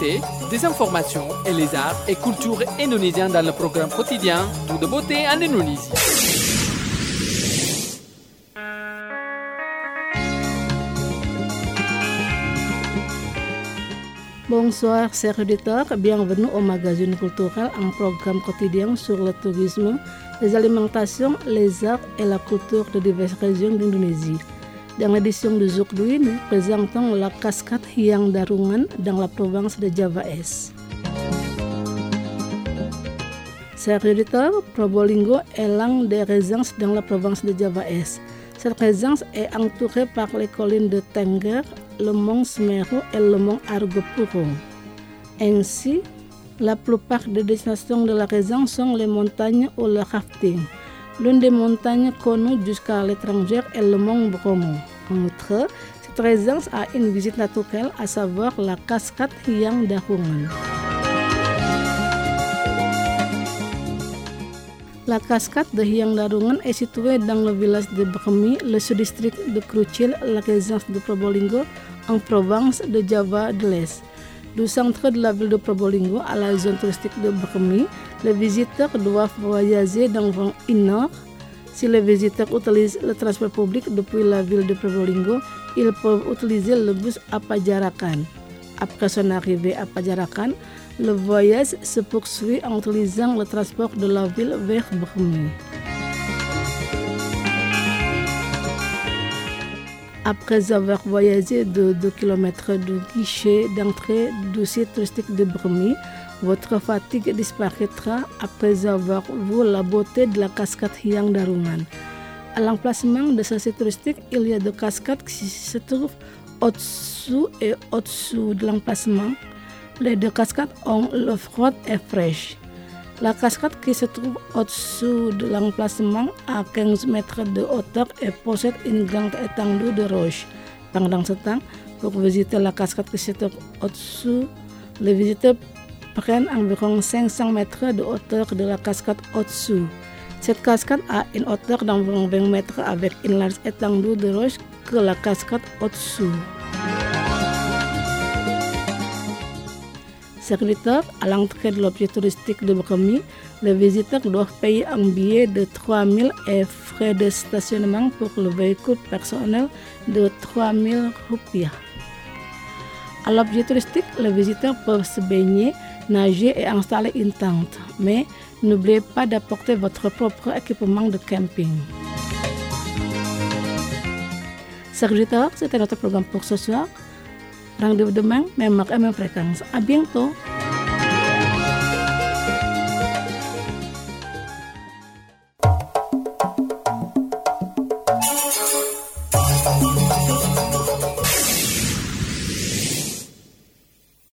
l'actualité, des informations et les arts et cultures indonésiens dans le programme quotidien Tout de beauté en Indonésie. Bonsoir chers auditeurs, bienvenue au magazine culturel, un programme quotidien sur le tourisme, les alimentations, les arts et la culture de diverses régions d'Indonésie. Dans l'édition d'aujourd'hui, nous présentons la cascade Hyang Darungan dans la province de Java Est. Chers auditeurs, Probolinggo est l'un des régions dans la province de Java Est. Cette région est entourée par les collines de Tengger, le mont Semeru et le mont Argopuro. Ainsi, la plupart des destinations de la région sont les montagnes ou le rafting. L'une des montagnes connues jusqu'à l'étranger est le mont Bromo. En outre, cette région a une visite naturelle, à savoir la cascade Hyang Darungan. La cascade de Hyang Darungan est située dans le village de Bremi, le sous-district de Krucil, la région de Probolinggo, en province de Java de l'Est. Du centre de la ville de Probolinggo à la zone touristique de Bremi, les visiteurs doivent voyager d'environ 1 heure. Si les visiteurs utilisent le transport public depuis la ville de Probolinggo, ils peuvent utiliser le bus à Pajarakan. Après son arrivée à Pajarakan, le voyage se poursuit en utilisant le transport de la ville vers Bremi. Après avoir voyagé de 2 km du guichet d'entrée du site touristique de Bremi, votre fatigue disparaîtra après avoir vu la beauté de la cascade Hyang Darungan. À l'emplacement de ce site touristique, il y a 2 cascades qui se trouvent au-dessous et au-dessous de l'emplacement. Les 2 cascades ont l'eau froide et fraîche. La cascade qui se trouve au-dessous de l'emplacement à 15 mètres de hauteur et possède une grande étendue de roches. Pendant ce temps, pour visiter la cascade qui se trouve au-dessous, les visiteurs prennent environ 500 mètres de hauteur de la cascade au-dessous. Cette cascade a une hauteur d'environ 20 mètres avec une large étendue de roches que la cascade au-dessous. Serviteurs, à l'entrée de l'objet touristique de Bremi, les visiteurs doivent payer un billet de 3 000 et frais de stationnement pour le véhicule personnel de 3 000 rupiah. À l'objet touristique, les visiteurs peuvent se baigner, nager et installer une tente. Mais n'oubliez pas d'apporter votre propre équipement de camping. Serviteurs, c'était notre programme pour ce soir. Rendez-vous demain, même heure et même fréquence. À bientôt.